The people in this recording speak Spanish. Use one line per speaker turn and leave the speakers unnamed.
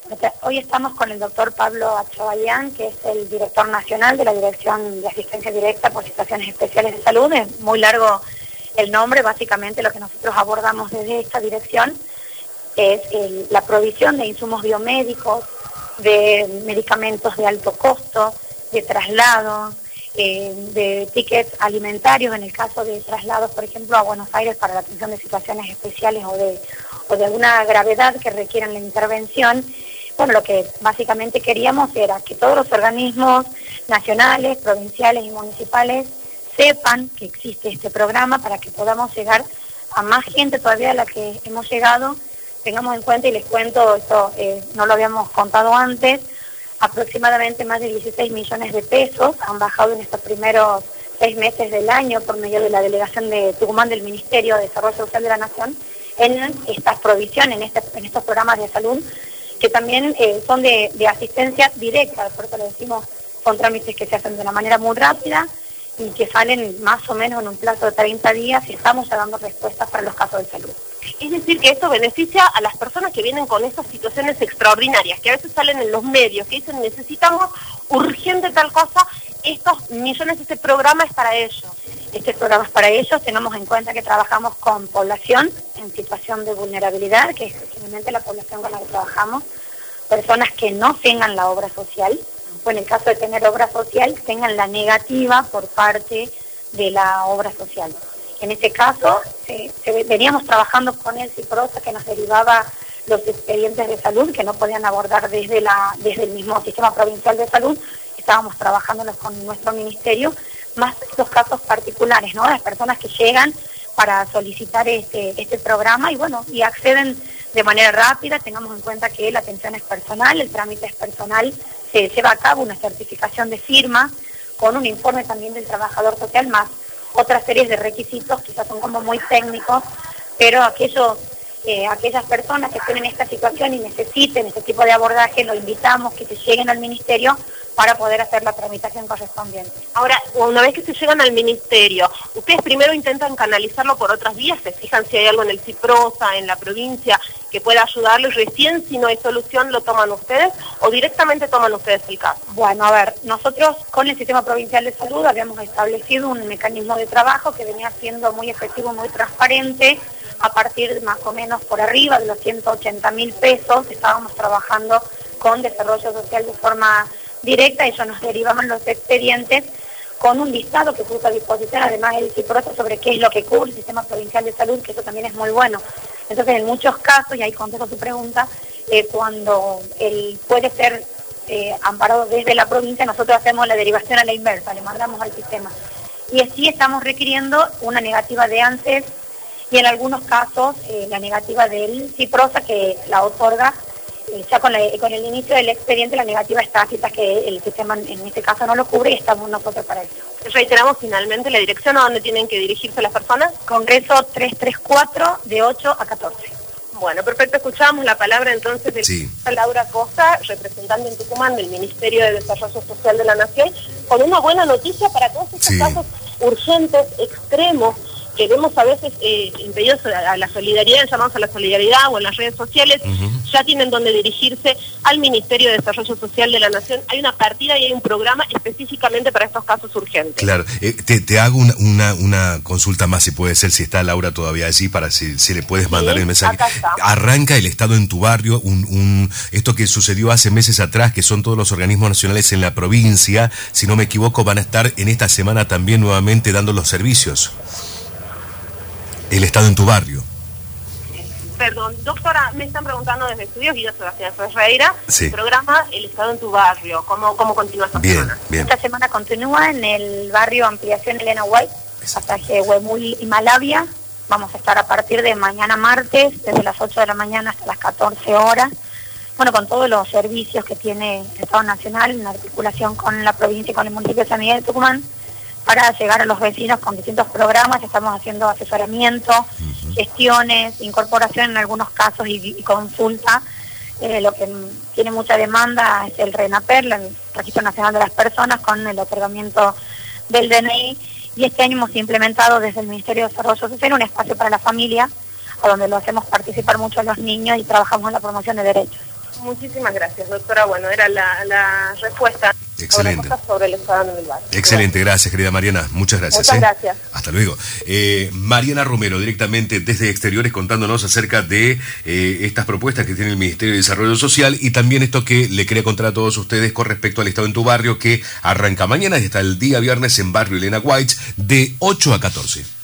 Hoy estamos con el doctor Pablo Achabayán, que es el director nacional de la Dirección de Asistencia Directa por Situaciones Especiales de Salud. Es muy largo el nombre. Básicamente lo que nosotros abordamos desde esta dirección es la provisión de insumos biomédicos, de medicamentos de alto costo, de traslados, de tickets alimentarios en el caso de traslados, por ejemplo, a Buenos Aires para la atención de situaciones especiales o de alguna gravedad que requieran la intervención. Bueno, lo que básicamente queríamos era que todos los organismos nacionales, provinciales y municipales sepan que existe este programa para que podamos llegar a más gente todavía a la que hemos llegado. Tengamos en cuenta, y les cuento, esto no lo habíamos contado antes, aproximadamente más de 16 millones de pesos han bajado en estos primeros 6 meses del año por medio de la delegación de Tucumán del Ministerio de Desarrollo Social de la Nación en estas provisiones, en estos programas de salud, que también son de asistencia directa, por eso lo decimos, son trámites que se hacen de una manera muy rápida y que salen más o menos en un plazo de 30 días y estamos ya dando respuestas para los casos de salud.
Es decir, que esto beneficia a las personas que vienen con estas situaciones extraordinarias, que a veces salen en los medios, que dicen necesitamos urgente tal cosa, estos millones, este programa es para ellos.
Este programa es para ellos, tenemos en cuenta que trabajamos con población en situación de vulnerabilidad, que es generalmente la población con la que trabajamos, personas que no tengan la obra social, o en el caso de tener obra social, tengan la negativa por parte de la obra social. En ese caso, veníamos trabajando con el CIPROSA, que nos derivaba los expedientes de salud que no podían abordar desde el mismo sistema provincial de salud. Estábamos trabajándolos con nuestro ministerio, más estos casos particulares, ¿no? Las personas que llegan para solicitar este programa y acceden de manera rápida. Tengamos en cuenta que la atención es personal, el trámite es personal, se lleva a cabo una certificación de firma con un informe también del trabajador social, más otras series de requisitos, quizás son como muy técnicos, pero aquellas personas que estén en esta situación y necesiten este tipo de abordaje, lo invitamos que se lleguen al ministerio para poder hacer la tramitación correspondiente.
Ahora, una vez que se llegan al ministerio, ustedes primero intentan canalizarlo por otras vías, se fijan si hay algo en el CIPROSA, en la provincia, que pueda ayudarlos, recién si no hay solución lo toman ustedes o directamente toman ustedes el caso.
Bueno, a ver, nosotros con el Sistema Provincial de Salud habíamos establecido un mecanismo de trabajo que venía siendo muy efectivo, muy transparente. A partir más o menos por arriba de los 180.000 pesos estábamos trabajando con desarrollo social de forma directa. Ellos nos derivaban los expedientes con un listado que puso a disposición además el CIPROSA sobre qué es lo que cubre el Sistema Provincial de Salud, que eso también es muy bueno. Entonces, en muchos casos, y ahí contesto tu pregunta, cuando él puede ser amparado desde la provincia, nosotros hacemos la derivación a la inversa, le mandamos al sistema. Y así estamos requiriendo una negativa de ANSES y en algunos casos la negativa del CIPROSA, que la otorga ya con el inicio del expediente. La negativa está quizás que el sistema en este caso no lo cubre y estamos nosotros para eso.
Reiteramos finalmente la dirección a donde tienen que dirigirse las personas.
Congreso 334 de 8 a 14.
Bueno, perfecto, escuchamos la palabra entonces de Laura Costa, representante en Tucumán del Ministerio de Desarrollo Social de la Nación, con una buena noticia para todos estos casos urgentes, extremos, que vemos a veces impedidos a la solidaridad, llamados a la solidaridad o en las redes sociales, ya tienen donde dirigirse al Ministerio de Desarrollo Social de la Nación. Hay una partida y hay un programa específicamente para estos casos urgentes.
Claro, te hago una consulta más, si puede ser, si está Laura todavía allí, para si le puedes mandar el mensaje. Arranca el Estado en tu barrio, esto que sucedió hace meses atrás, que son todos los organismos nacionales en la provincia, si no me equivoco, van a estar en esta semana también nuevamente dando los servicios. El Estado en tu barrio.
Perdón, doctora, me están preguntando desde Estudios Guido Sebastián Ferreira, el programa El Estado en tu barrio, ¿cómo continúa esta semana?
Bien. Esta semana continúa en el barrio Ampliación Elena White, pasaje Huemul y Malavia. Vamos a estar a partir de mañana martes, desde las 8 de la mañana hasta las 14 horas. Bueno, con todos los servicios que tiene el Estado Nacional, en articulación con la provincia y con el municipio de San Miguel de Tucumán, para llegar a los vecinos con distintos programas. Estamos haciendo asesoramiento, gestiones, incorporación en algunos casos y consulta. Lo que tiene mucha demanda es el RENAPER, el Registro Nacional de las Personas, con el otorgamiento del DNI. Y este año hemos implementado desde el Ministerio de Desarrollo Social un espacio para la familia, a donde lo hacemos participar mucho a los niños y trabajamos en la promoción de derechos.
Muchísimas gracias, doctora. Bueno, era la respuesta.
Excelente.
Sobre el estado en el barrio.
Excelente, gracias, querida Mariana. Muchas gracias.
Muchas gracias.
Hasta luego. Mariana Romero, directamente desde Exteriores, contándonos acerca de estas propuestas que tiene el Ministerio de Desarrollo Social y también esto que le quería contar a todos ustedes con respecto al estado en tu barrio, que arranca mañana y hasta el día viernes en Barrio Elena White de 8 a 14.